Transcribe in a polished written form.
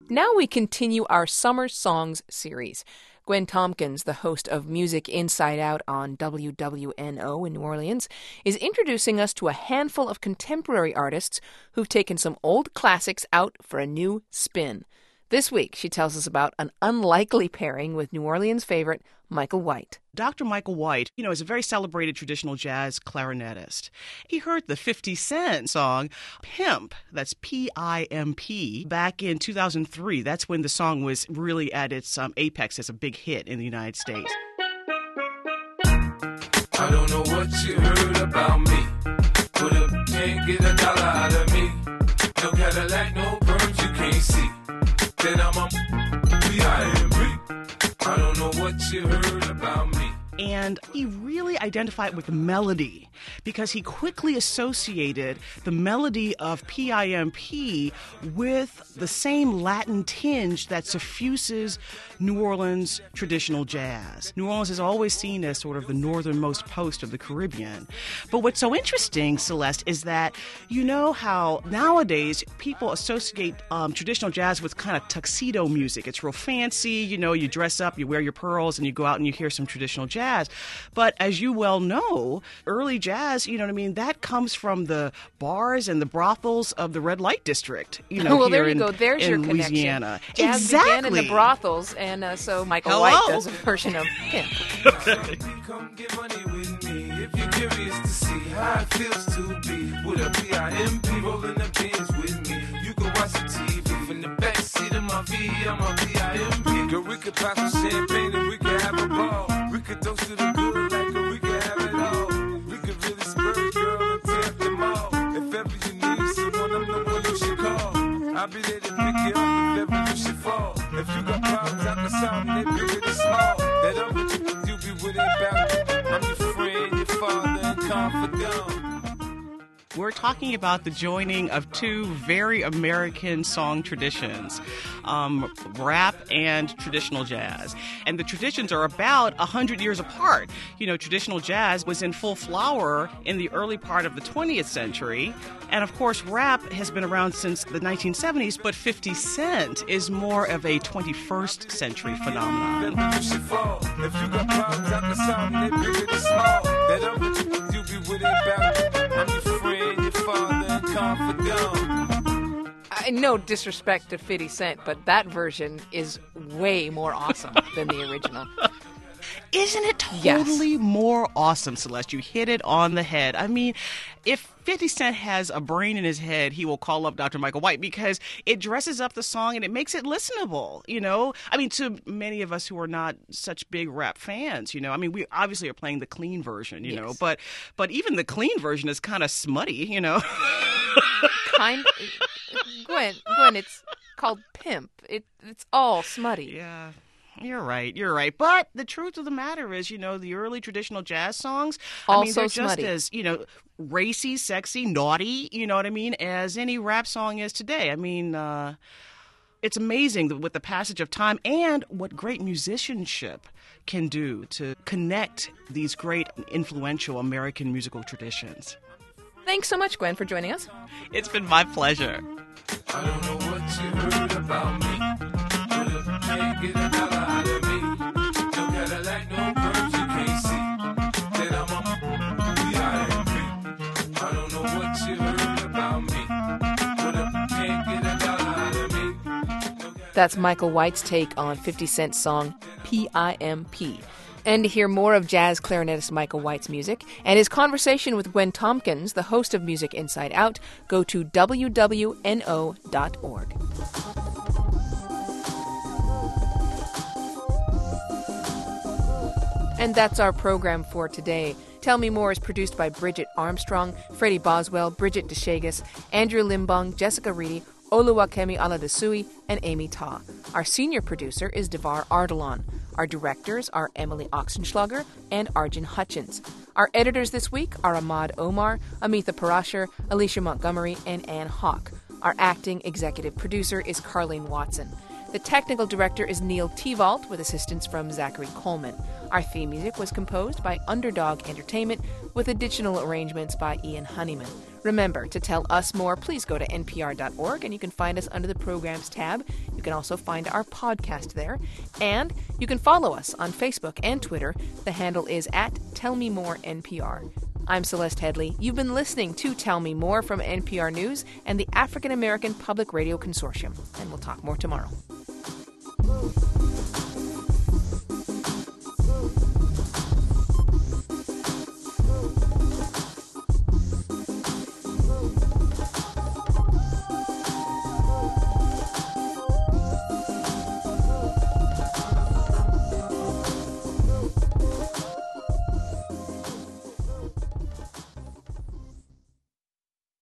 Now we continue our Summer Songs series. Gwen Tompkins, the host of Music Inside Out on WWNO in New Orleans, is introducing us to a handful of contemporary artists who've taken some old classics out for a new spin. This week, she tells us about an unlikely pairing with New Orleans favorite Michael White. Dr. Michael White, is a very celebrated traditional jazz clarinetist. He heard the 50 Cent song Pimp, that's P-I-M-P, back in 2003. That's when the song was really at its apex as a big hit in the United States. I don't know what you heard about me, but you can't get a dollar out of me. No Cadillac, no perms you can't see. Then I'm a P-I-M-P. I don't know what you heard about me. And he really identified with the melody because he quickly associated the melody of P-I-M-P with the same Latin tinge that suffuses New Orleans traditional jazz. New Orleans is always seen as sort of the northernmost post of the Caribbean. But what's so interesting, Celeste, is that you know how nowadays people associate traditional jazz with kind of tuxedo music. It's real fancy, you dress up, you wear your pearls, and you go out and you hear some traditional jazz. But as you well know, early jazz, that comes from the bars and the brothels of the red light district, well, there you in, go. There's in your Louisiana. Connection. Jazz Exactly. began in the brothels, and so Michael Hello? White does a version of Pimp. Come get money with me if you're curious to see how it feels to be with a P-I-M-P rolling the pins with me. You can watch the TV from the back seat of my V. I'm a P-I-M-P. Girl, we could pop some champagne and we could have a ball. We could toast to the good like we could have it all. We could really spurge, girl, and tap them all. If ever you need someone, I'm the one you should call. I'll be there to pick you up if ever you should fall. If you got problems, I can solve them, they bigger than small. That other you be with it about. I'm your friend, your father, and confidant. We're talking about the joining of two very American song traditions, rap and traditional jazz. And the traditions are about 100 years apart. Traditional jazz was in full flower in the early part of the 20th century. And of course, rap has been around since the 1970s, but 50 Cent is more of a 21st century phenomenon. If you got problems, I can solve them, they bigger than small. That other you be with it about. I'm your friend, your father, and confidant. No disrespect to 50 Cent, but that version is way more awesome than the original. Isn't it totally more awesome, Celeste? You hit it on the head. I mean, if 50 Cent has a brain in his head, he will call up Dr. Michael White because it dresses up the song and it makes it listenable, to many of us who are not such big rap fans, we obviously are playing the clean version, Yes. but even the clean version is kind of smutty, Gwen, it's called Pimp. It's all smutty. Yeah. You're right. But the truth of the matter is, the early traditional jazz songs, Also they're smutty. just as, racy, sexy, naughty, as any rap song is today. It's amazing with the passage of time and what great musicianship can do to connect these great influential American musical traditions. Thanks so much, Gwen, for joining us. It's been my pleasure. I don't know what you heard about me, but if you can't get a dollar out of me, no Cadillac, no perms you can't see, then I'm a P-I-M-P. I don't know what you heard about me, but if you can't get a dollar out of me. That's Michael White's take on 50 Cent's song P-I-M-P. And to hear more of jazz clarinetist Michael White's music and his conversation with Gwen Tompkins, the host of Music Inside Out, go to wwno.org. And that's our program for today. Tell Me More is produced by Bridget Armstrong, Freddie Boswell, Bridget DeShagus, Andrew Limbong, Jessica Reedy, Oluwakemi Aladasui, and Amy Ta. Our senior producer is Devar Ardalan. Our directors are Emily Oxenschlager and Arjun Hutchins. Our editors this week are Ahmad Omar, Amitha Parashar, Alicia Montgomery, and Ann Hawk. Our acting executive producer is Carlene Watson. The technical director is Neil Tevault, with assistance from Zachary Coleman. Our theme music was composed by Underdog Entertainment, with additional arrangements by Ian Honeyman. Remember, to tell us more, please go to npr.org and you can find us under the Programs tab. You can also find our podcast there. And you can follow us on Facebook and Twitter. The handle is @TellMeMoreNPR. I'm Celeste Headlee. You've been listening to Tell Me More from NPR News and the African American Public Radio Consortium. And we'll talk more tomorrow.